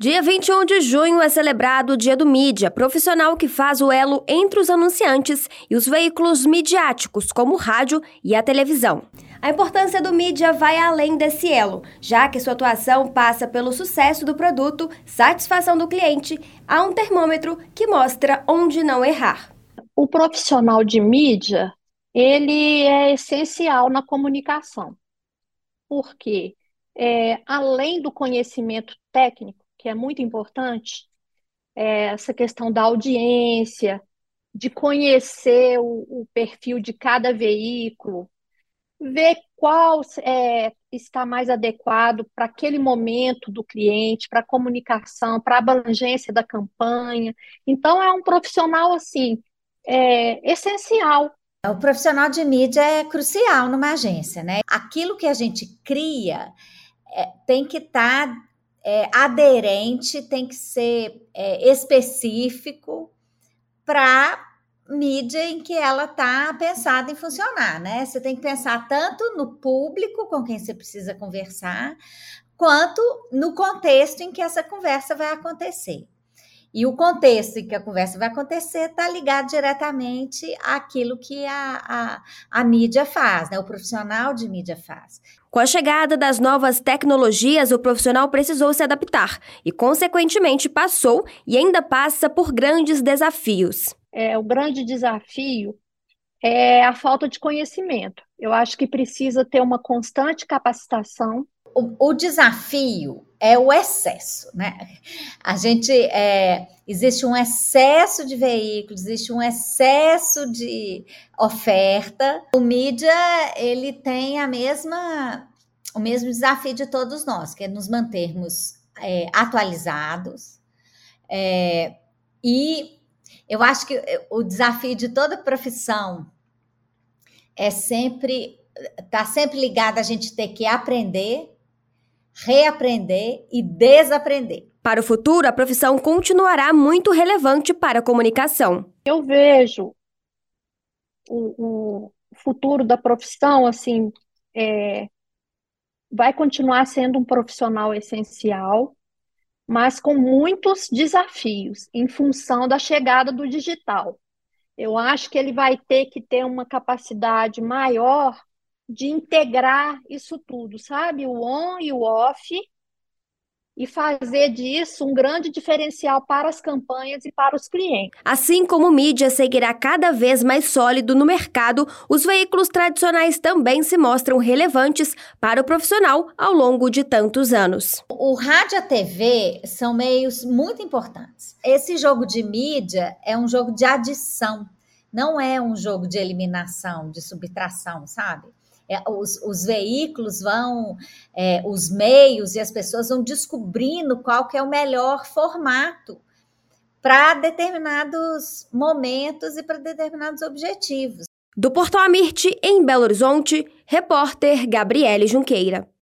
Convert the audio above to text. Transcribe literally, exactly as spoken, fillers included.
Dia vinte e um de junho é celebrado o Dia do Mídia, profissional que faz o elo entre os anunciantes e os veículos midiáticos, como o rádio e a televisão. A importância do mídia vai além desse elo, já que sua atuação passa pelo sucesso do produto, satisfação do cliente, há um termômetro que mostra onde não errar. O profissional de mídia, ele é essencial na comunicação, porque é, além do conhecimento técnico, que é muito importante, é, essa questão da audiência, de conhecer o, o perfil de cada veículo, ver qual é, está mais adequado para aquele momento do cliente, para a comunicação, para a abrangência da campanha. Então, é um profissional assim, é, essencial. O profissional de mídia é crucial numa agência, né? Aquilo que a gente cria é, tem que estar tá, é, aderente, tem que ser é, específico para mídia em que ela está pensada em funcionar, né? Você tem que pensar tanto no público com quem você precisa conversar, quanto no contexto em que essa conversa vai acontecer. E o contexto em que a conversa vai acontecer está ligado diretamente àquilo que a, a, a mídia faz, né? O profissional de mídia faz. Com a chegada das novas tecnologias, o profissional precisou se adaptar e, consequentemente, passou e ainda passa por grandes desafios. É, o grande desafio é a falta de conhecimento. Eu acho que precisa ter uma constante capacitação. O, o desafio é o excesso, né? A gente é, existe um excesso de veículos, existe um excesso de oferta. O mídia ele tem a mesma, o mesmo desafio de todos nós, que é nos mantermos é, atualizados. É, e eu acho que o desafio de toda profissão é sempre tá sempre ligado a gente ter que aprender, reaprender e desaprender. Para o futuro, a profissão continuará muito relevante para a comunicação. Eu vejo o, o futuro da profissão, assim, é, vai continuar sendo um profissional essencial, mas com muitos desafios em função da chegada do digital. Eu acho que ele vai ter que ter uma capacidade maior de integrar isso tudo, sabe? O on e o off, e fazer disso um grande diferencial para as campanhas e para os clientes. Assim como o mídia seguirá cada vez mais sólido no mercado, os veículos tradicionais também se mostram relevantes para o profissional ao longo de tantos anos. O rádio e a T V são meios muito importantes. Esse jogo de mídia é um jogo de adição, não é um jogo de eliminação, de subtração, sabe? É, os, os veículos vão, é, os meios e as pessoas vão descobrindo qual que é o melhor formato para determinados momentos e para determinados objetivos. Do Portal Amirte, em Belo Horizonte, repórter Gabriele Junqueira.